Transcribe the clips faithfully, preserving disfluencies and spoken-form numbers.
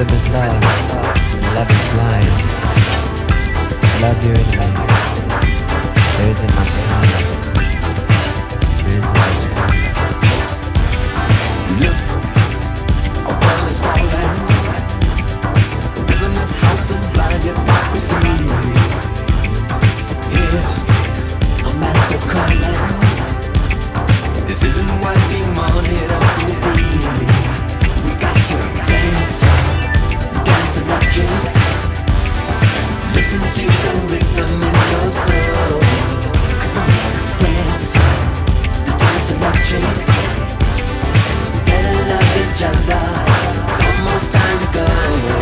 is love, love is blind. Love your enemies. There isn't much time. There isn't much time. Look, our world is falling. We live in this house of blind hypocrisy. Yeah, a master calling. This isn't what we wanted us to be. We got to dance, dance electric. Listen to the rhythm in your soul. Come on, dance, the dance electric. We better love each other. It's almost time to go.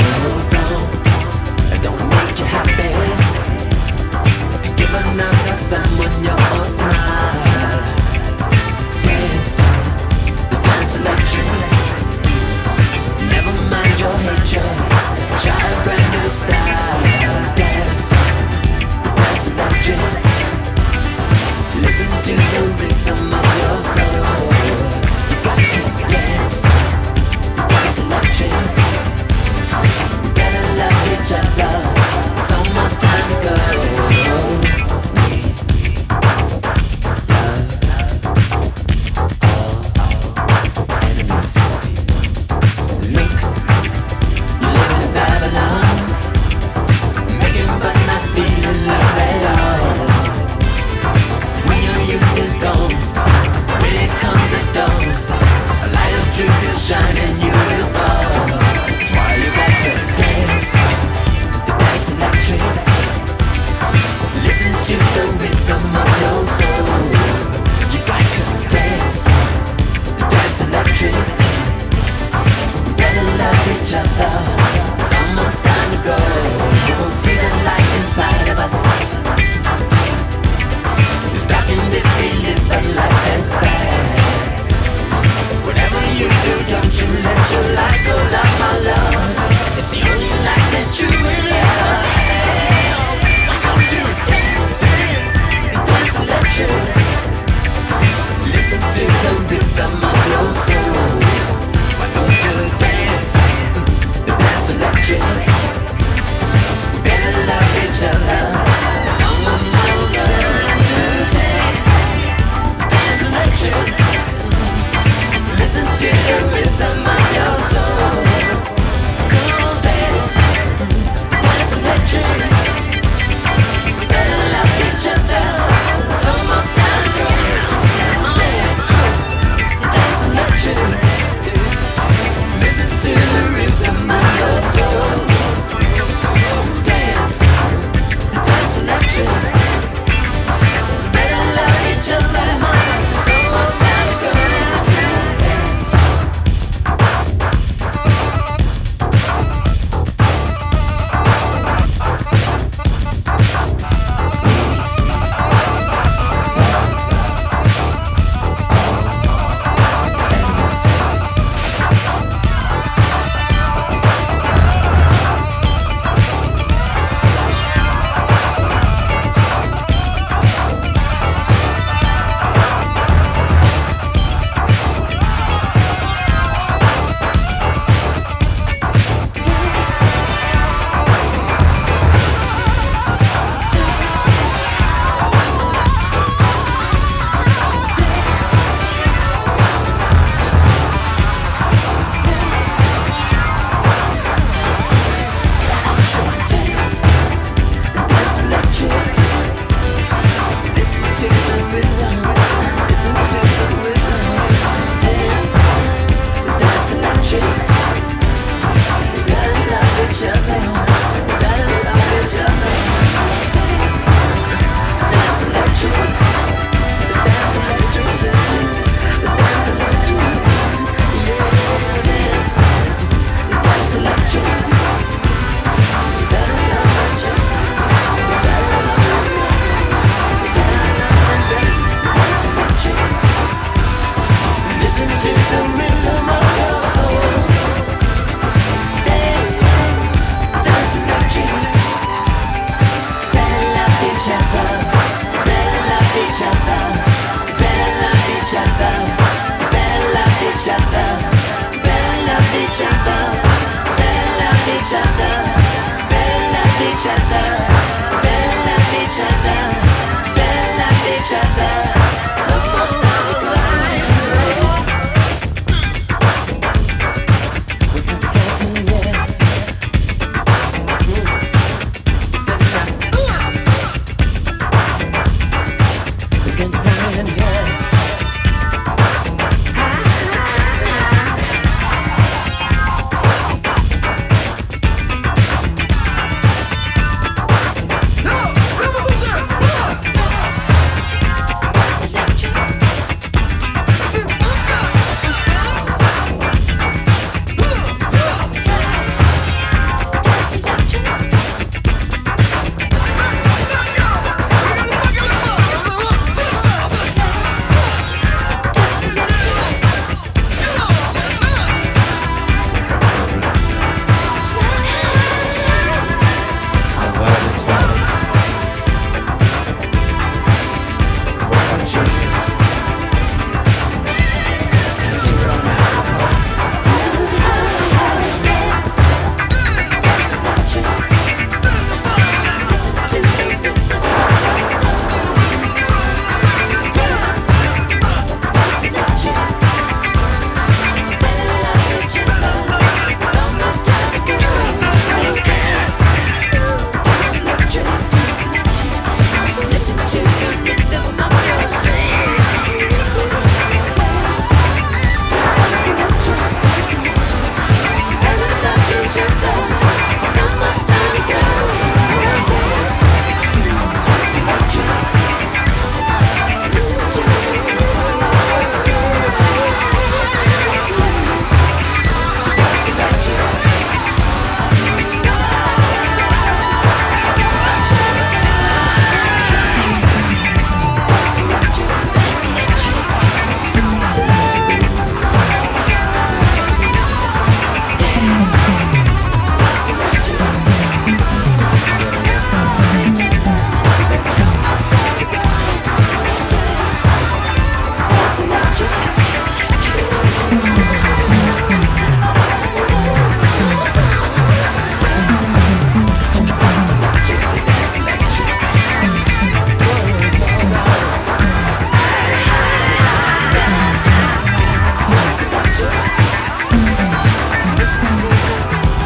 Don't, don't make you happy. Give another someone your smile. Dance, the dance electric. Never mind your hatred. Try a brand new style. Dance, the dance electric. Listen to the rhythm of your soul. You got to dance, the dance electric. We better love each other. It's almost time to go. Shine and you will fall. That's why you got to dance, the dance electric. Listen to the rhythm of your soul. You got to dance, the dance electric. We better love each other. It's almost time to go. You'll see the light inside of us. It's darkened if we live a life that's bad. Whatever you do, don't you let your light go down, my love. It's the only light that you really have. Why don't you dance, dance, dance electric. Listen to the rhythm of your soul. Why don't you dance, dance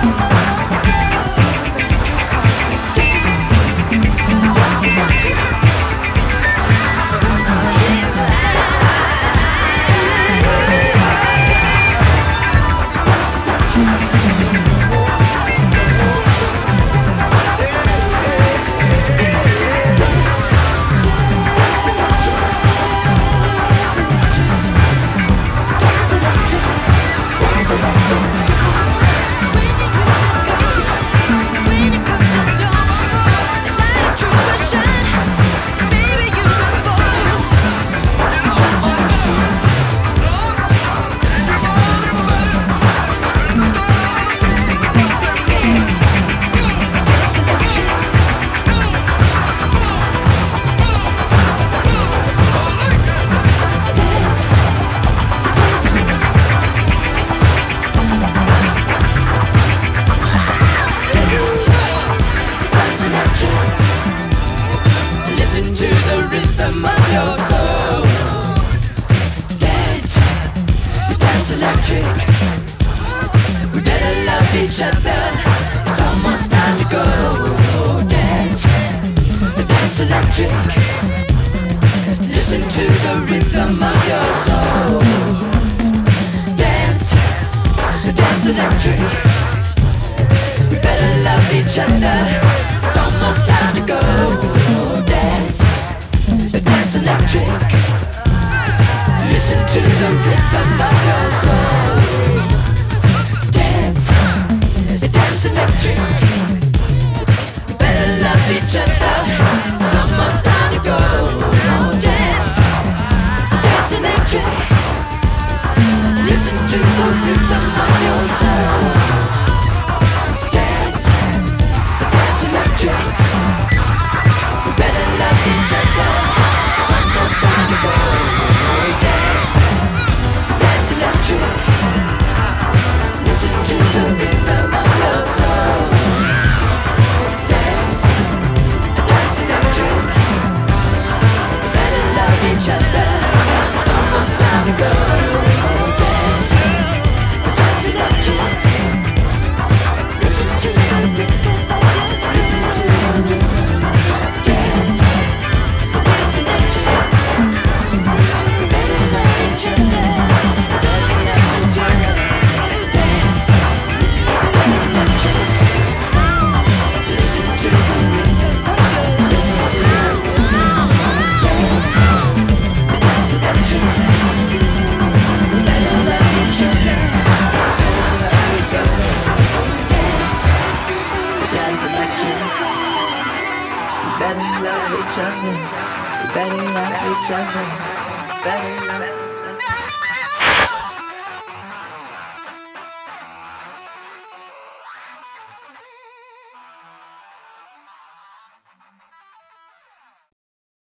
Better love each other. Better love each other. Better love